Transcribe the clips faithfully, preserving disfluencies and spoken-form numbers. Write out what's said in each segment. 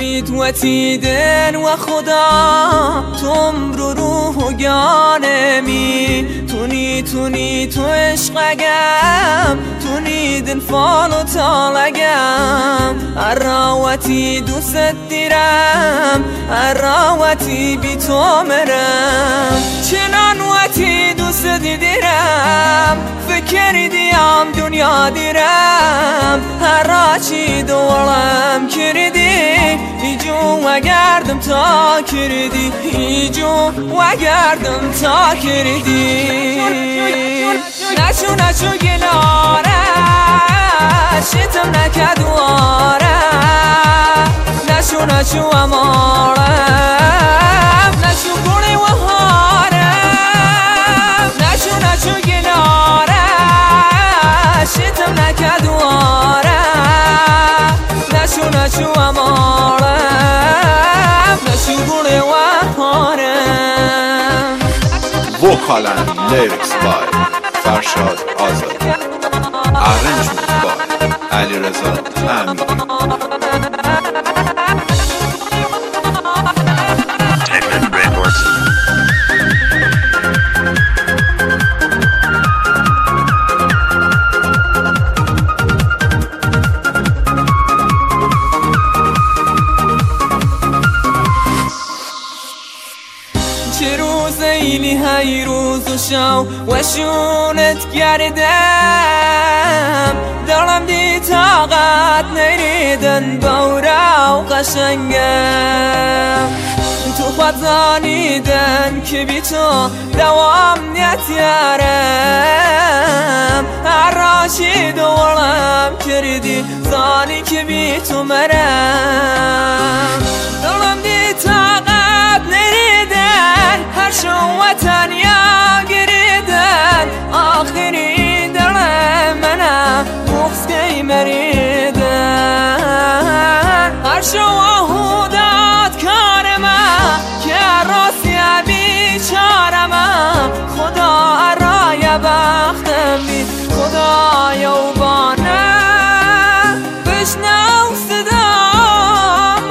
میتوتیدن و خدا توم رو روح و گانمی تونی تونی تو عشقگم تونی دن فالو تالگم اراوتی دوست دیرم اراوتی بی تو مرم چنان وتی دوست دیرم فکر دیم دنیا دیرم هر چی دورم کردی ایجو و گردم تا کردی ایجو و گردم تا کردی نشو نشو گلاره شتم نکدواره نشو نشو اماره نشو گونه و هاره نشو نشو گلاره شتم نکدواره نشو نشو اماره نشو گونه و هاره. Vocal and lyrics by Farshad Azad. Arrangement by Ali Reza Amiri. چه روز ایلی های روز و شو و شونت گردم دارم دی طاقت نریدن بورا و قشنگم تو خود زانیدن که بی تو دوام نیتیارم هر راشی دورم کردی زانی که بی تو مرم دارم دی طاقت نریدن هر شوتن یا گریدن آخری دلم منم بغز کی مریدن هر شوهودات کارمم که راستی بیچارمم خدا رای بختم بی خدا یوبانم بشنو صدامم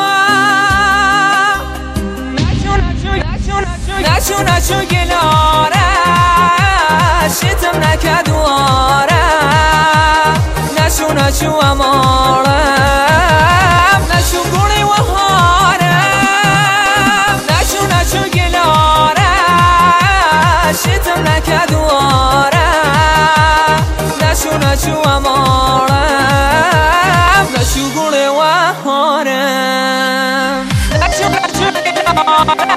نشو نشو گلاره شتم نکدواره نشو نشو اماره نشو گونه و هاره نشو نشو گلاره شتم نکدواره نشو نشو اماره نشو گونه و هاره نشو نشو گلاره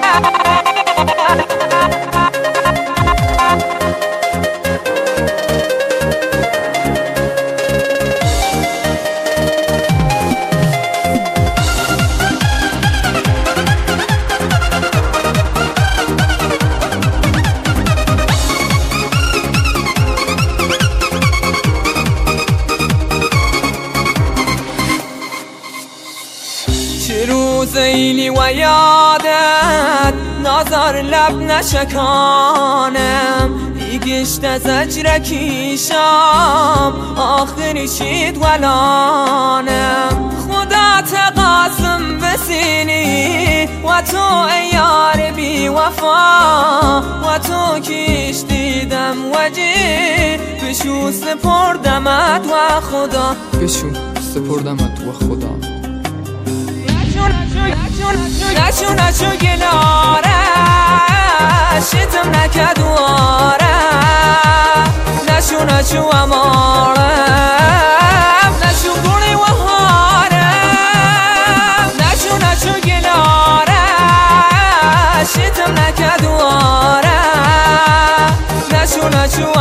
چه روز ایلی و یادت نظر لب نشکانم دیگشت از اجرکیشم آخری شید ولانم خدا تقاسم بسینی و تو ای یار بی وفا و تو کیش دیدم وجی بشو سپردمت و خدا بشو سپردمت و خدا نشو نشو گلاره شتم نکدواره نشو نشو اماره نشو گونه و هاره نشو نشو گلاره شتم نکدواره نشو نشو